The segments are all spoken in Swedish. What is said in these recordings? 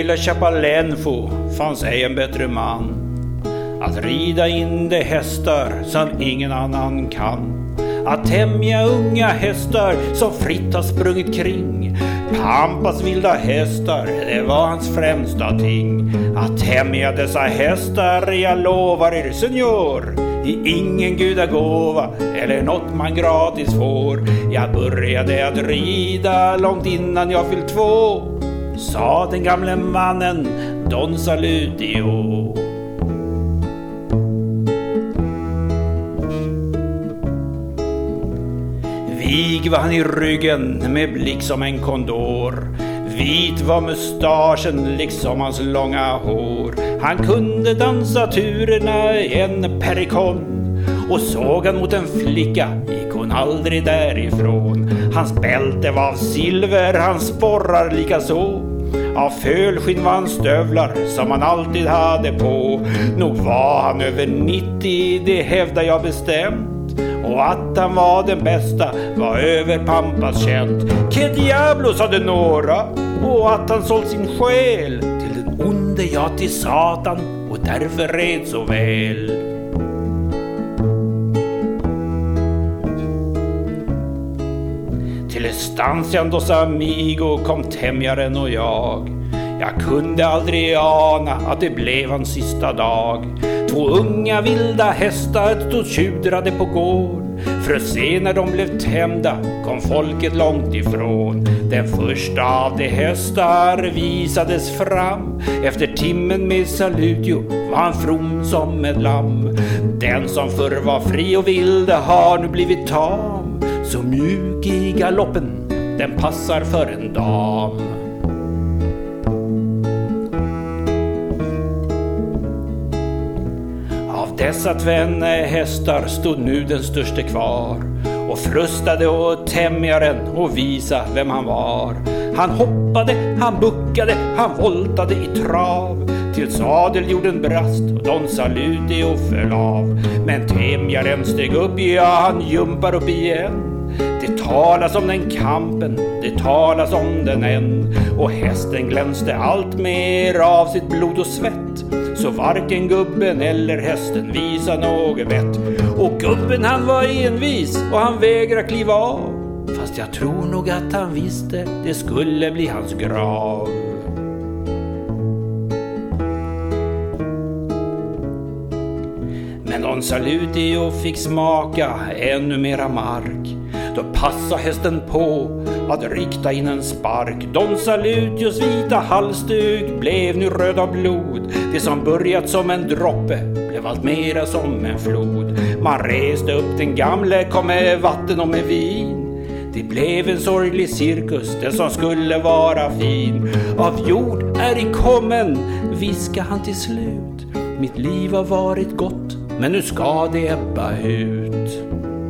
hela Chapalenfo fanns ej en bättre man att rida in de hästar som ingen annan kan. Att tämja unga hästar som fritt har sprungit kring. Pampas vilda hästar, det var hans främsta ting. Att tämja dessa hästar, jag lovar er senior, i ingen gudagåva eller något man gratis får. Jag började att rida långt innan jag fyllt 2, sa den gamle mannen Don Salutio. Vig var han i ryggen med blick som en kondor. Vit var mustaschen liksom hans långa hår. Han kunde dansa turerna i en perikon. Och såg han mot en flicka gick hon aldrig därifrån. Hans bälte var av silver, hans sporrar lika så. Av fölskinn var hans stövlar som han alltid hade på. Nog var han över 90, det hävdar jag bestämt. Och att han var den bästa var över Pampas känt. Que diablo, sade några. Och att han sålt sin själ till den onde, ja till Satan, och därför red så väl. Till Estancian dos Amigo kom tämjaren och jag. Jag kunde aldrig ana att det blev hans sista dag. 2 unga vilda hästar stod tjudrade på gård. För att se när de blev tämda kom folket långt ifrån. Den första av de hästar visades fram. Efter timmen med Salutio var han from som ett lamm. Den som förr var fri och vild har nu blivit tam. Så mjuk i galoppen, den passar för en dam. Dessa tvenne hästar stod nu den störste kvar och frustade åt tämjaren och visa vem han var. Han hoppade, han buckade, han voltade i trav till sadeljorden brast och Don Salutio föll av. Men tämjaren steg upp, ja han jumpar upp igen. Det talas om den kampen, det talas om den än. Och hästen glänste allt mer av sitt blod och svett. Så varken gubben eller hästen visade något vett. Och gubben han var envis och han vägrade kliva av. Fast jag tror nog att han visste det skulle bli hans grav. Men Don Salutio fick smaka ännu mera mark. Då passade hästen på att rikta in en spark. Don Salutios vita halsduk blev nu röd av blod. Det som börjat som en droppe blev allt mera som en flod. Man reste upp den gamle, kom med vatten och med vin. Det blev en sorglig cirkus, den som skulle vara fin. Av jord är i kommen, viskade han till slut. Mitt liv har varit gott, men nu ska det ebba ut.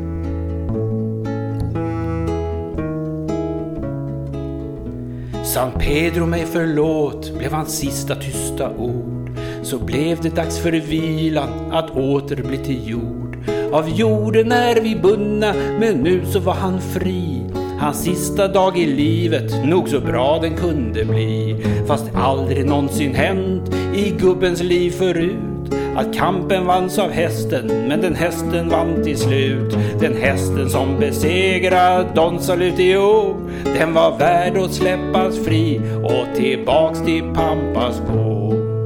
San Pedro mig förlåt, blev hans sista tysta ord. Så blev det dags för vilan att åter bli till jord. Av jorden är vi bundna, men nu så var han fri. Hans sista dag i livet, nog så bra den kunde bli. Fast aldrig någonsin hänt i gubbens liv förut. Att kampen vanns av hästen, men den hästen vann till slut. Den hästen som besegrade Don Salutio, den var värd att släppas fri och tillbaks till Pampas gå.